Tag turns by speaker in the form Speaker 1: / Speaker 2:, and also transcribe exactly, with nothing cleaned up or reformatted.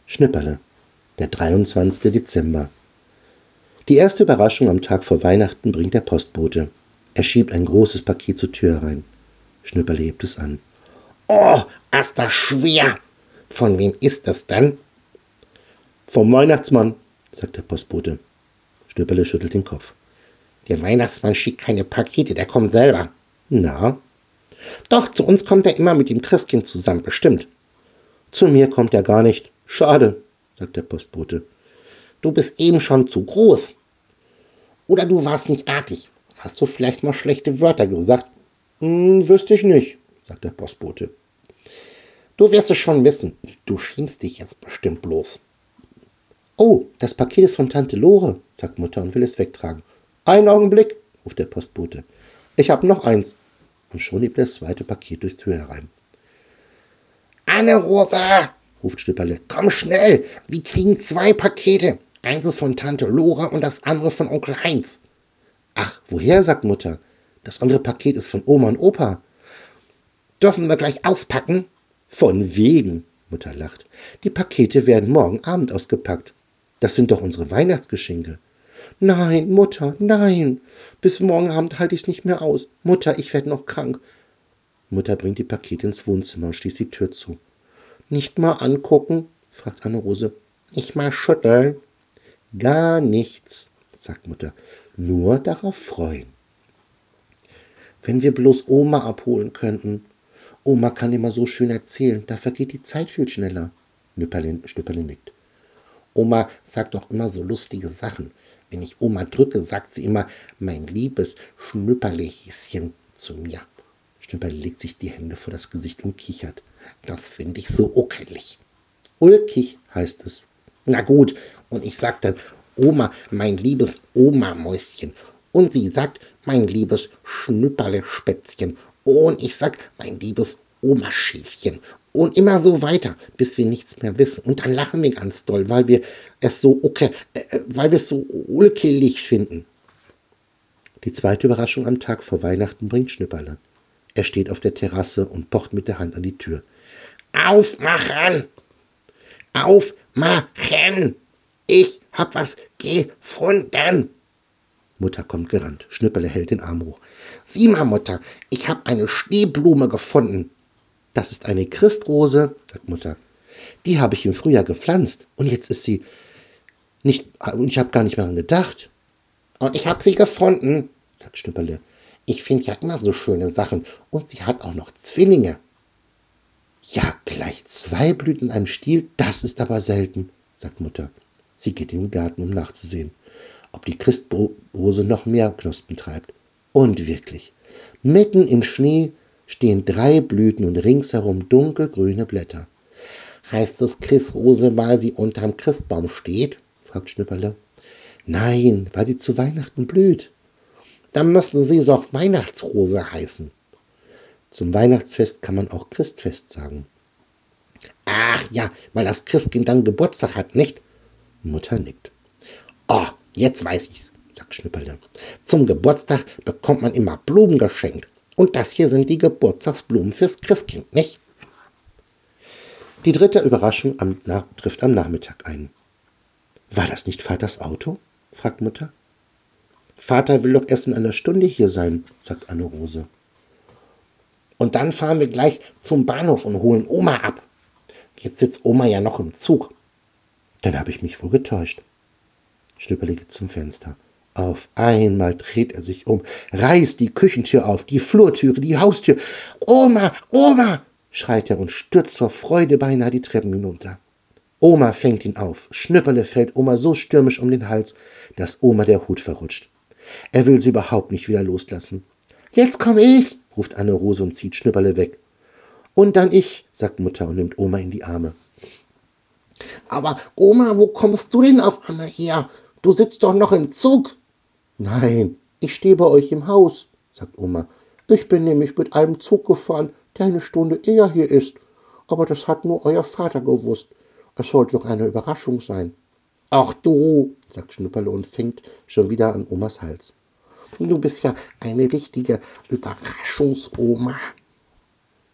Speaker 1: Schnipperle, der dreiundzwanzigste Dezember. Die erste Überraschung am Tag vor Weihnachten bringt der Postbote. Er schiebt ein großes Paket zur Tür herein. Schnipperle hebt es an.
Speaker 2: Oh, ist das schwer. Von wem ist das denn?
Speaker 1: Vom Weihnachtsmann, sagt der Postbote. Schnipperle schüttelt den Kopf.
Speaker 2: Der Weihnachtsmann schickt keine Pakete, der kommt selber.
Speaker 1: Na?
Speaker 2: Doch, zu uns kommt er immer mit dem Christkind zusammen, bestimmt.
Speaker 1: Zu mir kommt er gar nicht. Schade, sagt der Postbote.
Speaker 2: Du bist eben schon zu groß. Oder du warst nicht artig. Hast du vielleicht mal schlechte Wörter gesagt?
Speaker 1: Hm, wüsste ich nicht, sagt der Postbote.
Speaker 2: Du wirst es schon wissen. Du schämst dich jetzt bestimmt bloß.
Speaker 1: Oh, das Paket ist von Tante Lore, sagt Mutter und will es wegtragen. Einen Augenblick, ruft der Postbote. Ich hab noch eins. Und schon hebt das zweite Paket durchs Tür herein.
Speaker 2: Anne-Rosa, ruft Schnipperle, komm schnell, wir kriegen zwei Pakete. Eins ist von Tante Lore und das andere von Onkel Heinz.
Speaker 1: Ach, woher, sagt Mutter. Das andere Paket ist von Oma und Opa.
Speaker 2: Dürfen wir gleich auspacken?
Speaker 1: Von wegen, Mutter lacht. Die Pakete werden morgen Abend ausgepackt. Das sind doch unsere Weihnachtsgeschenke. Nein, Mutter, nein. Bis morgen Abend halte ich es nicht mehr aus. Mutter, ich werde noch krank. Mutter bringt die Pakete ins Wohnzimmer und schließt die Tür zu. Nicht mal angucken, fragt Anne-Rose.
Speaker 2: Nicht mal schütteln.
Speaker 1: Gar nichts, sagt Mutter. Nur darauf freuen. Wenn wir bloß Oma abholen könnten. Oma kann immer so schön erzählen, da vergeht die Zeit viel schneller. Schnipperle, Schnipperle nickt.
Speaker 2: Oma sagt doch immer so lustige Sachen. Wenn ich Oma drücke, sagt sie immer, mein liebes Schnüpperlehäschen zu mir.
Speaker 1: Schnipperle legt sich die Hände vor das Gesicht und kichert.
Speaker 2: Das finde ich so uckelig.
Speaker 1: Ulkig heißt es.
Speaker 2: Na gut, und ich sag dann, Oma, mein liebes Oma-Mäuschen. Und sie sagt, mein liebes Schnüpperle-Spätzchen. Und ich sag, mein liebes Omaschäfchen. Und immer so weiter, bis wir nichts mehr wissen. Und dann lachen wir ganz doll, weil wir es so okay, äh, weil wir es so ulkelig finden.
Speaker 1: Die zweite Überraschung am Tag vor Weihnachten bringt Schnipperle. Er steht auf der Terrasse und pocht mit der Hand an die Tür.
Speaker 2: Aufmachen! Aufmachen! Ich hab was gefunden!
Speaker 1: Mutter kommt gerannt. Schnipperle hält den Arm hoch.
Speaker 2: Sieh mal, Mutter, ich hab eine Schneeblume gefunden.
Speaker 1: Das ist eine Christrose, sagt Mutter. Die habe ich im Frühjahr gepflanzt und jetzt ist sie nicht, und ich habe gar nicht mehr daran gedacht.
Speaker 2: Und ich hab sie gefunden, sagt Schnipperle. Ich finde ja immer so schöne Sachen und sie hat auch noch Zwillinge.
Speaker 1: Ja, gleich zwei Blüten in einem Stiel, das ist aber selten, sagt Mutter. Sie geht in den Garten, um nachzusehen, ob die Christrose noch mehr Knospen treibt. Und wirklich, mitten im Schnee stehen drei Blüten und ringsherum dunkelgrüne Blätter.
Speaker 2: Heißt es Christrose, weil sie unterm Christbaum steht? Fragt Schnipperle.
Speaker 1: Nein, weil sie zu Weihnachten blüht.
Speaker 2: Dann müsste sie doch Weihnachtsrose heißen.
Speaker 1: Zum Weihnachtsfest kann man auch Christfest sagen.
Speaker 2: Ach ja, weil das Christkind dann Geburtstag hat, nicht?
Speaker 1: Mutter nickt.
Speaker 2: Oh, jetzt weiß ich's, sagt Schnipperle. Zum Geburtstag bekommt man immer Blumen geschenkt. Und das hier sind die Geburtstagsblumen fürs Christkind, nicht?
Speaker 1: Die dritte Überraschung am, na, trifft am Nachmittag ein. War das nicht Vaters Auto? Fragt Mutter. Vater will doch erst in einer Stunde hier sein, sagt Anne-Rose.
Speaker 2: Und dann fahren wir gleich zum Bahnhof und holen Oma ab. Jetzt sitzt Oma ja noch im Zug.
Speaker 1: Dann habe ich mich wohl getäuscht. Schnipperle geht zum Fenster. Auf einmal dreht er sich um, reißt die Küchentür auf, die Flurtüre, die Haustür. Oma, Oma, schreit er und stürzt vor Freude beinahe die Treppen hinunter. Oma fängt ihn auf. Schnipperle fällt Oma so stürmisch um den Hals, dass Oma der Hut verrutscht. Er will sie überhaupt nicht wieder loslassen. Jetzt komm ich, ruft Anne-Rose und zieht Schnipperle weg. Und dann ich, sagt Mutter und nimmt Oma in die Arme.
Speaker 2: Aber Oma, wo kommst du denn auf einmal her? Du sitzt doch noch im Zug.
Speaker 1: Nein, ich stehe bei euch im Haus, sagt Oma. Ich bin nämlich mit einem Zug gefahren, der eine Stunde eher hier ist. Aber das hat nur euer Vater gewusst. Es sollte doch eine Überraschung sein.
Speaker 2: Ach du,
Speaker 1: sagt Schnipperle und fängt schon wieder an Omas Hals.
Speaker 2: du bist ja eine richtige Überraschungsoma.